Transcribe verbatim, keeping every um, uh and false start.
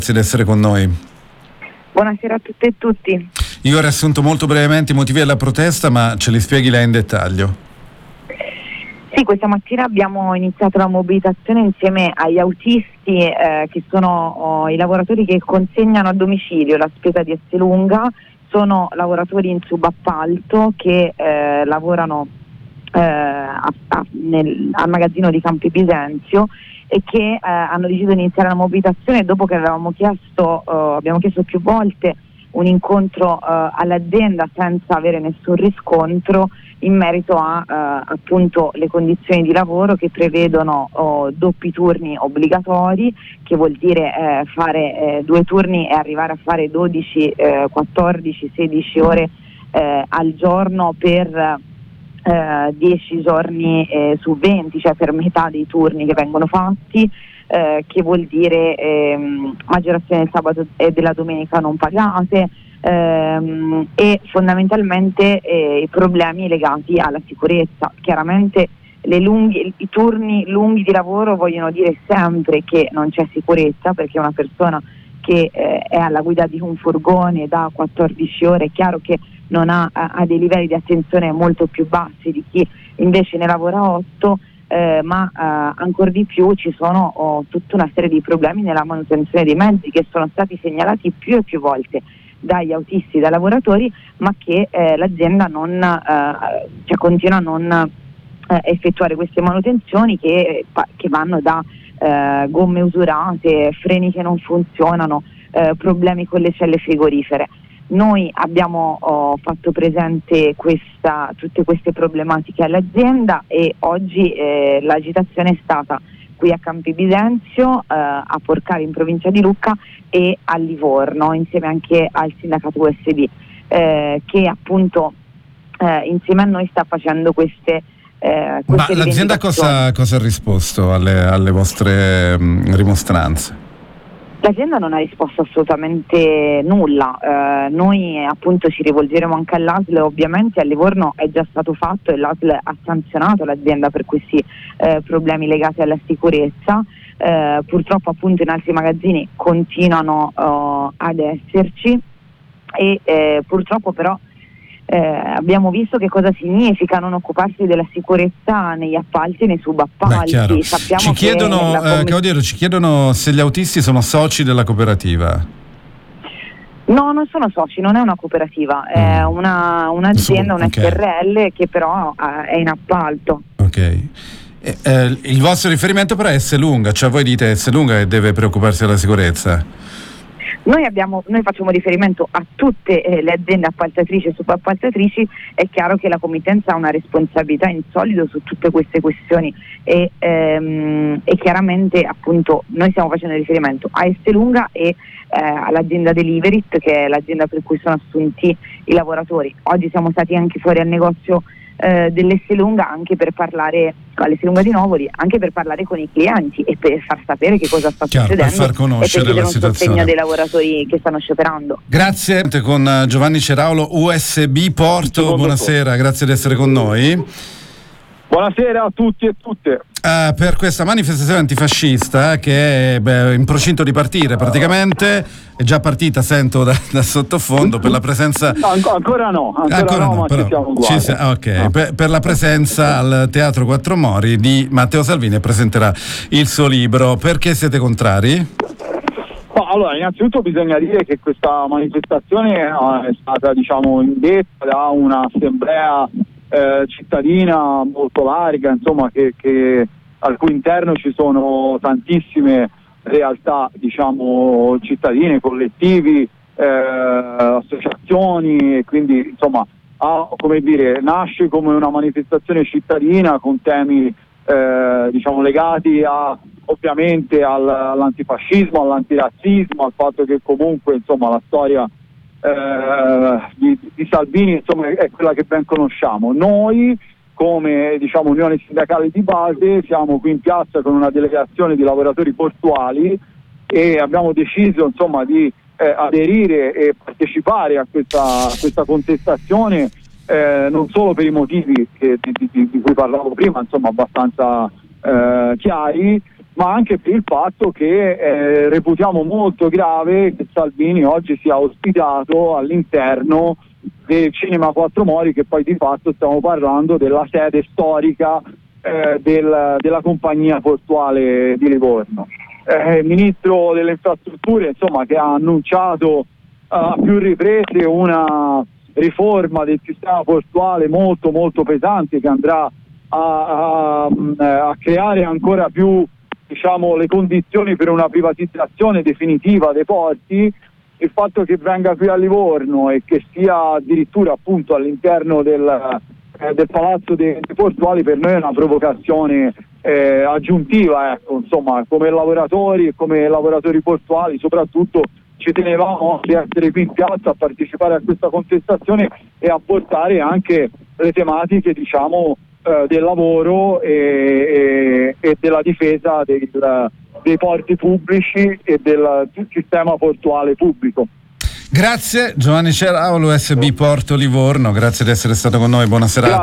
Grazie di essere con noi. Buonasera a tutte e tutti. Io ho riassunto molto brevemente i motivi della protesta, ma ce li spieghi lei in dettaglio? Sì, questa mattina abbiamo iniziato la mobilitazione insieme agli autisti eh, che sono oh, i lavoratori che consegnano a domicilio la spesa di Esselunga. Sono lavoratori in subappalto che eh, lavorano eh, a, a, nel, al magazzino di Campi Bisenzio e che eh, hanno deciso di iniziare la mobilitazione dopo che avevamo chiesto, eh, abbiamo chiesto più volte un incontro eh, all'azienda senza avere nessun riscontro in merito a eh, appunto le condizioni di lavoro che prevedono oh, doppi turni obbligatori, che vuol dire eh, fare eh, due turni e arrivare a fare dodici, eh, quattordici, sedici ore eh, al giorno per eh, dieci giorni eh, su venti, cioè per metà dei turni che vengono fatti. Eh, che vuol dire ehm, maggiorazione del sabato e della domenica non pagate ehm, e fondamentalmente eh, i problemi legati alla sicurezza. Chiaramente le lunghi, i turni lunghi di lavoro vogliono dire sempre che non c'è sicurezza, perché una persona che eh, è alla guida di un furgone da quattordici ore è chiaro che non ha, ha dei livelli di attenzione molto più bassi di chi invece ne lavora otto. Eh, ma eh, ancora di più ci sono oh, tutta una serie di problemi nella manutenzione dei mezzi che sono stati segnalati più e più volte dagli autisti, dai lavoratori, ma che eh, l'azienda non, eh, cioè continua a non eh, effettuare queste manutenzioni che, che vanno da eh, gomme usurate, freni che non funzionano, eh, problemi con le celle frigorifere. Noi abbiamo oh, fatto presente questa, tutte queste problematiche all'azienda e oggi eh, l'agitazione è stata qui a Campi Bisenzio, eh, a Porcari in provincia di Lucca e a Livorno, insieme anche al sindacato U S B, eh, che appunto eh, insieme a noi sta facendo queste, eh, queste Ma l'azienda cosa, cosa ha risposto alle, alle vostre mh, rimostranze? L'azienda non ha risposto assolutamente nulla, eh, noi appunto ci rivolgeremo anche all'A S L, ovviamente a Livorno è già stato fatto e l'A S L ha sanzionato l'azienda per questi eh, problemi legati alla sicurezza, eh, purtroppo appunto in altri magazzini continuano uh, ad esserci e eh, purtroppo però Eh, abbiamo visto che cosa significa non occuparsi della sicurezza negli appalti e nei subappalti. Sappiamo ci chiedono, che commiss- eh, Caudiero, ci chiedono se gli autisti sono soci della cooperativa. No, non sono soci, non è una cooperativa, mm. è una, un'azienda, un okay. S R L che però uh, è in appalto. Ok. Eh, eh, il vostro riferimento però è Esselunga, cioè voi dite Esselunga che deve preoccuparsi della sicurezza. Noi, abbiamo, noi facciamo riferimento a tutte eh, le aziende appaltatrici e subappaltatrici. È chiaro che la committenza ha una responsabilità in solido su tutte queste questioni e, ehm, e chiaramente appunto noi stiamo facendo riferimento a Esselunga e eh, all'azienda Deliverit, che è l'azienda per cui sono assunti i lavoratori. Oggi siamo stati anche fuori al negozio eh, dell'Esselunga anche per parlare con l'Esselunga di Novoli, anche per parlare con i clienti e per far sapere che cosa sta Chiaro, succedendo per far conoscere e per la situazione. sostegno dei lavoratori che stanno scioperando. Grazie, con Giovanni Ceraulo, U S B Porto, buonasera, grazie di essere con noi. Buonasera a tutti e tutte. Uh, per questa manifestazione antifascista che è beh, in procinto di partire praticamente, è già partita, sento da, da sottofondo, per la presenza no, ancora no ancora, ancora no, no ma però, ci siamo ci si, ok no. per, per la presenza al Teatro Quattro Mori di Matteo Salvini, presenterà il suo libro. Perché siete contrari? No, allora innanzitutto bisogna dire che questa manifestazione è stata diciamo indetta da un'assemblea Eh, cittadina molto larga, insomma, che, che al cui interno ci sono tantissime realtà, diciamo, cittadine, collettivi, eh, associazioni, e quindi insomma ha, come dire, nasce come una manifestazione cittadina con temi eh, diciamo legati a ovviamente al, all'antifascismo, all'antirazzismo, al fatto che comunque insomma la storia Eh, di, di Salvini insomma è quella che ben conosciamo. Noi come diciamo Unione Sindacale di Base siamo qui in piazza con una delegazione di lavoratori portuali e abbiamo deciso insomma di eh, aderire e partecipare a questa, a questa contestazione eh, non solo per i motivi che, di, di, di cui parlavo prima, insomma abbastanza eh, chiari, ma anche per il fatto che eh, reputiamo molto grave che Salvini oggi sia ospitato all'interno del Cinema Quattro Mori, che poi di fatto stiamo parlando della sede storica eh, del, della compagnia portuale di Livorno. Eh, il ministro delle infrastrutture, insomma, che ha annunciato a più riprese una riforma del sistema portuale molto molto pesante, che andrà a, a, a creare ancora più, diciamo, le condizioni per una privatizzazione definitiva dei porti. Il fatto che venga qui a Livorno e che sia addirittura appunto all'interno del, eh, del palazzo dei, dei portuali, per noi è una provocazione eh, aggiuntiva, ecco, insomma, come lavoratori e come lavoratori portuali soprattutto ci tenevamo di essere qui in piazza a partecipare a questa contestazione e a portare anche le tematiche, diciamo, eh, del lavoro e, e, e della difesa del, dei porti pubblici e del, del sistema portuale pubblico. Grazie Giovanni Ceraulo, U S B Porto Livorno, grazie di essere stato con noi, buona serata.